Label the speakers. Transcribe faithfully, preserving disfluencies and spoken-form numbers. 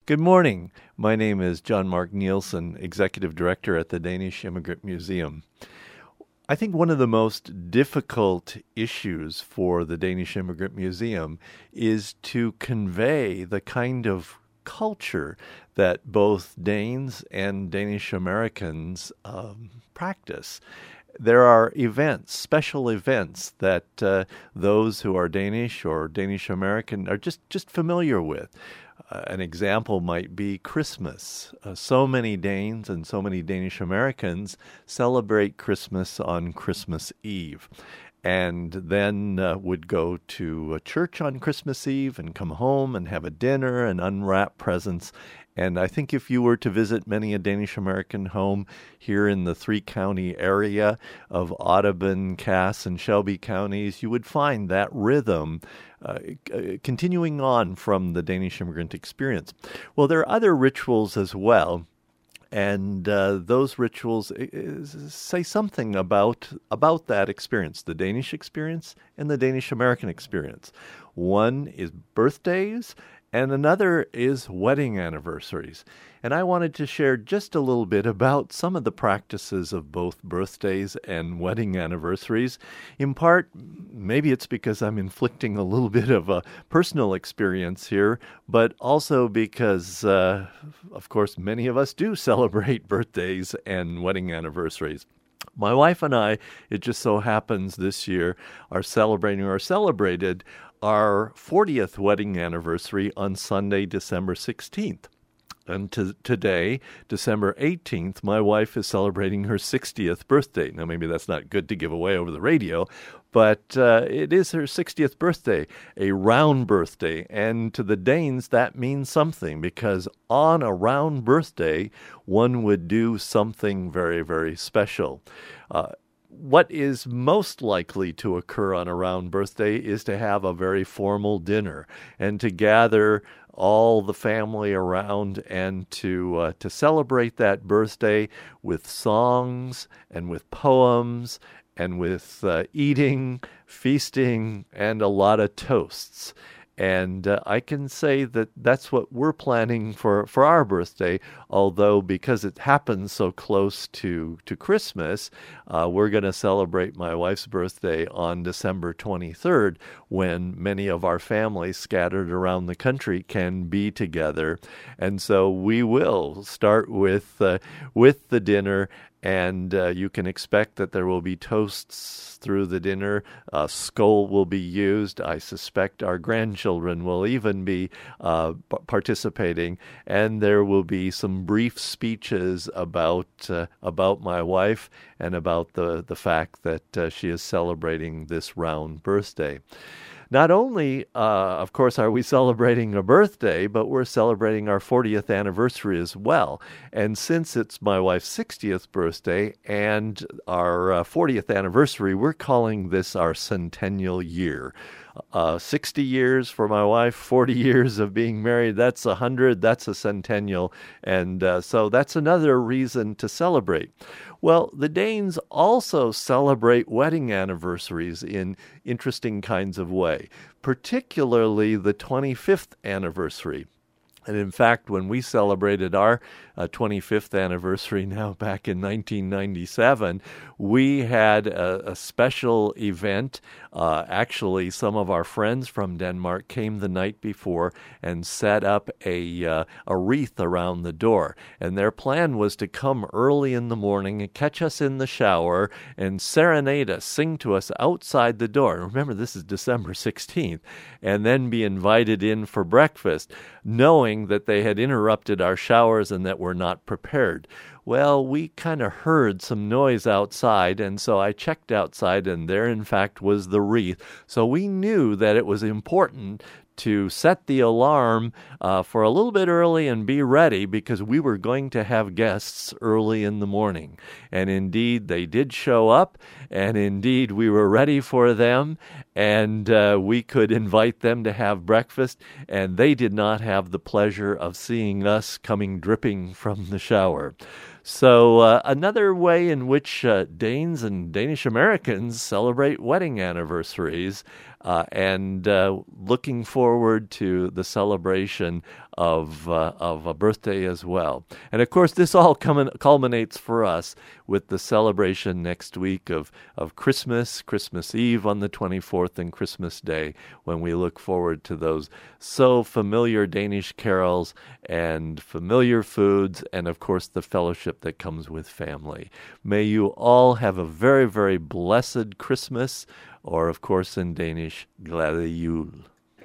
Speaker 1: Good morning. My name is John Mark Nielsen, Executive Director at the Danish Immigrant Museum. I think one of the most difficult issues for the Danish Immigrant Museum is to convey the kind of culture that both Danes and Danish Americans um, practice. There are events, special events that uh, those who are Danish or Danish American are just, just familiar with. Uh, an example might be Christmas. Uh, so many Danes and so many Danish Americans celebrate Christmas on Christmas Eve, and then uh, would go to a church on Christmas Eve and come home and have a dinner and unwrap presents. And I think if you were to visit many a Danish American home here in the three-county area of Audubon, Cass, and Shelby counties, you would find that rhythm uh, continuing on from the Danish immigrant experience. Well, there are other rituals as well. And uh, those rituals uh, say something about about that experience, the Danish experience and the Danish-American experience. One is birthdays, and another is wedding anniversaries. And I wanted to share just a little bit about some of the practices of both birthdays and wedding anniversaries. In part, maybe it's because I'm inflicting a little bit of a personal experience here, but also because, uh, of course, many of us do celebrate birthdays and wedding anniversaries. My wife and I, it just so happens this year, are celebrating or celebrated our fortieth wedding anniversary on Sunday, December sixteenth. And to, today, December eighteenth, my wife is celebrating her sixtieth birthday. Now, maybe that's not good to give away over the radio, but uh, it is her sixtieth birthday, a round birthday. And to the Danes, that means something, because on a round birthday, one would do something very, very special. Uh, What is most likely to occur on a round birthday is to have a very formal dinner and to gather all the family around and to uh, to celebrate that birthday with songs and with poems and with uh, eating, feasting, and a lot of toasts. And uh, I can say that that's what we're planning for, for our birthday, although because it happens so close to, to Christmas, uh, we're going to celebrate my wife's birthday on December twenty-third, when many of our families scattered around the country can be together. And so we will start with, uh, with the dinner. And uh, you can expect that there will be toasts through the dinner. Uh, skål will be used. I suspect our grandchildren will even be uh, p- participating. And there will be some brief speeches about uh, about my wife and about the, the fact that uh, she is celebrating this round birthday. Not only, uh, of course, are we celebrating a birthday, but we're celebrating our fortieth anniversary as well. And since it's my wife's sixtieth birthday and our uh, fortieth anniversary, we're calling this our centennial year. Uh, sixty years for my wife, forty years of being married, that's one hundred, that's a centennial. And uh, so that's another reason to celebrate. Well, the Danes also celebrate wedding anniversaries in interesting kinds of way, particularly the twenty-fifth anniversary. And in fact, when we celebrated our uh, twenty-fifth anniversary now back in nineteen ninety-seven, we had a, a special event. Uh, actually, some of our friends from Denmark came the night before and set up a uh, a wreath around the door. And their plan was to come early in the morning and catch us in the shower and serenade us, sing to us outside the door. And remember, this is December sixteenth, and then be invited in for breakfast, knowing that they had interrupted our showers and that we're not prepared. Well, we kind of heard some noise outside, and so I checked outside, and there, in fact, was the wreath. So we knew that it was important to set the alarm uh, for a little bit early and be ready, because we were going to have guests early in the morning. And indeed, they did show up, and indeed, we were ready for them, and uh, we could invite them to have breakfast, and they did not have the pleasure of seeing us coming dripping from the shower. So uh, another way in which uh, Danes and Danish Americans celebrate wedding anniversaries uh, and uh, looking forward to the celebration of uh, of a birthday as well. And of course, this all com- culminates for us with the celebration next week of, of Christmas, Christmas Eve on the twenty-fourth, and Christmas Day, when we look forward to those so familiar Danish carols and familiar foods, and of course the fellowship that comes with family. May you all have a very, very blessed Christmas, or of course in Danish, Glade Jul.